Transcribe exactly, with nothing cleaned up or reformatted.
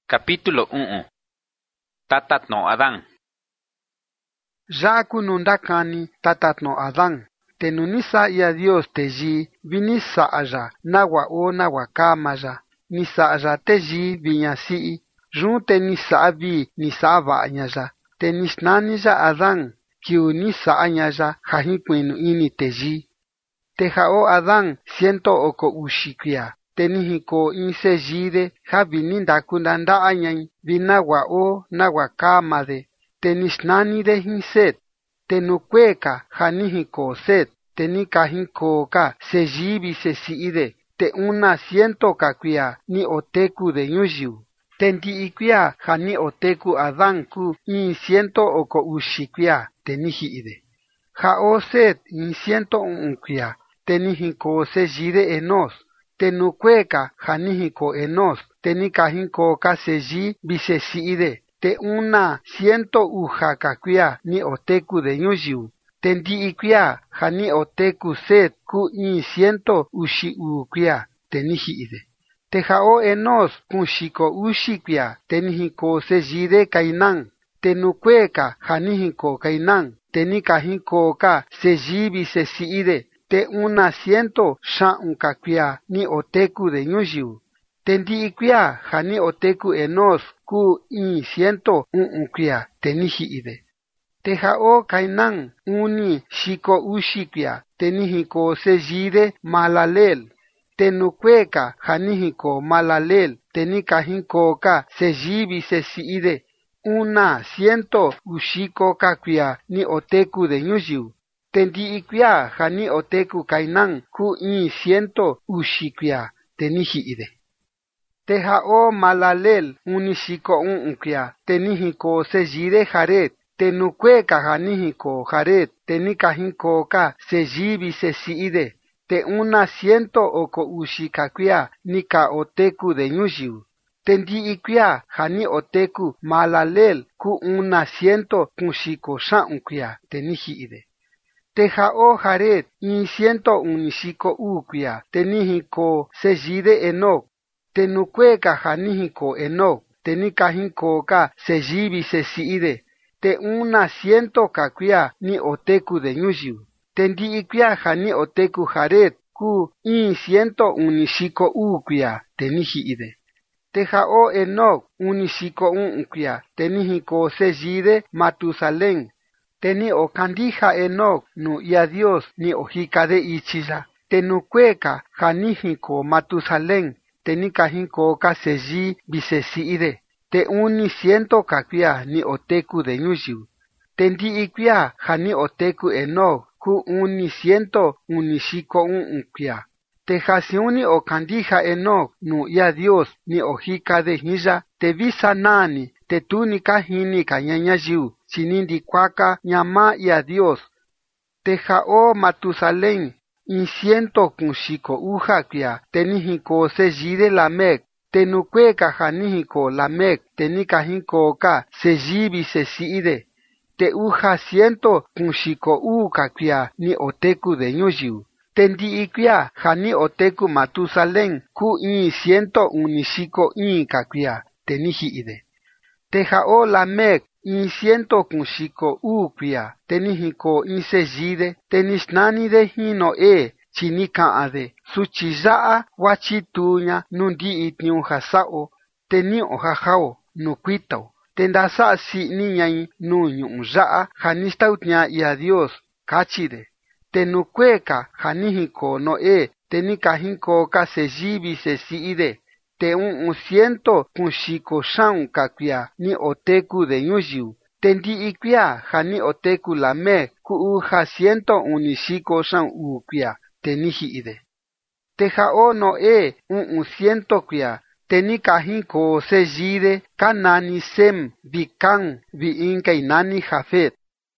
Capítulo uno. Tatatno Adán. Jaku nundakani tatatno Adán. Tenunisa ya Dios teji vinisa aja nawa o nawa kamaya. Nisa aja teji vinyasi. Junte nisa abi nisa avanyaya. Tenisnanija Adán kiu nisa anyaja hahikwenu ini teji. Tejao Adán ciento oko ushikia. Tenihiko insejide javininda kunanda anyan vinawa o nawa kamade. Tenisnani de hinset. Tenukweka janihiko set. Tenikahiko ka sejibi sesiide. Te una ciento kakuya ni oteku de nyujiu. Tendi ikuya jani oteku Adán ku in ciento oko ushikia tenihiide. Jao set in ciento unkuya. Tenihiko sejide enos. Tenukweka janihiko enos. Tenikahiko ka seji bisesiide. Te una ciento uja kakuya ni oteku de nyujiu. Tendi ikuya jani oteku set ku in ciento ushi ukuya tenihiide. Tejao enos kunshiko ushikuya tenihiko sejide kainan. Tenukweka janihiko kainan. Tenikahiko ka sejibi sesiide. Te una ciento shan kakuya ni oteku de nyujiu. Tendi ikuya jani oteku enos ku in ciento unkuya tenihiide. Tejao kainan uni shiko ushikuya tenihiko sejide malalel. Tenukweka janihiko malalel tenikahiko ka sejibi sesiide. Una ciento ushiko kakuya ni oteku de nyujiu. Tendi ikuya jani oteku kainan ku in ciento ushikuya tenihiide. Tejao malalel unishiko unkuya tenihiko sejide jaret. Tenukweka janihiko jaret tenikahiko ka sejibi sesiide. Te una ciento oko ushikakuya nika oteku de nyujiu. Tendi ikuya jani oteku malalel ku una ciento kunshiko shankuya tenihiide. Tejao jaret in ciento unishiko ukuya tenihiko sejide enok. Tenukweka janihiko enok tenikahiko ka sejibi sesiide. Te una ciento kakuya ni oteku de nyujiu. Tendi ikuya jani oteku jaret ku in ciento unishiko ukuya tenihiide. Tejao enok unishiko unkuya tenihiko sejide Matusalén. Teni okandija enok nu ya Dios ni ojikade ichiya. Tenukweka janihiko Matusalén tenikahiko ka seji bisesiide. Te uni ciento kakuya ni oteku de nyujiu. Tendi ikuya jani oteku enok ku uni ciento unishiko unkuya. Te jasiuni okandija enok nu ya Dios ni ojika de hiya. Te visa nani te tuni kahini kanyanyajiu. Chinindi kwaka nyama ya Dios. Te jao Matusalén in ciento kunshiko ujakuya tenihiko sejide Lamek. Tenukweka janihiko Lamek tenikahiko ka sejibi sesiide. Te uja ciento kunshiko ukakuya ni oteku de nyujiu. Tendi ikuya jani oteku Matusalén ku in ciento unishiko in kakuya tenihiide. Tejao Lamek in ciento kunshiko ukuya tenihiko in sejide. Tenisnani de hino e chinikaade suchizaa wachitunya nundi itniuja sao. Teni ojajao nukwitao. Tendasa si niñai nu nyumzaa janistautnya ya Dios kachide. Tenukweka janihiko Noé tenikahiko ka sejibi sesiide. Te un ciento kunshiko shan kakuya ni oteku de nyujiu. Tendi ikuya jani oteku Lamek ku uja ciento unishiko shan ukuya tenihiide. Tejao Noé un ciento kuya tenikahiko sejide kanani Sem vi Kan vi inkainani Jafet.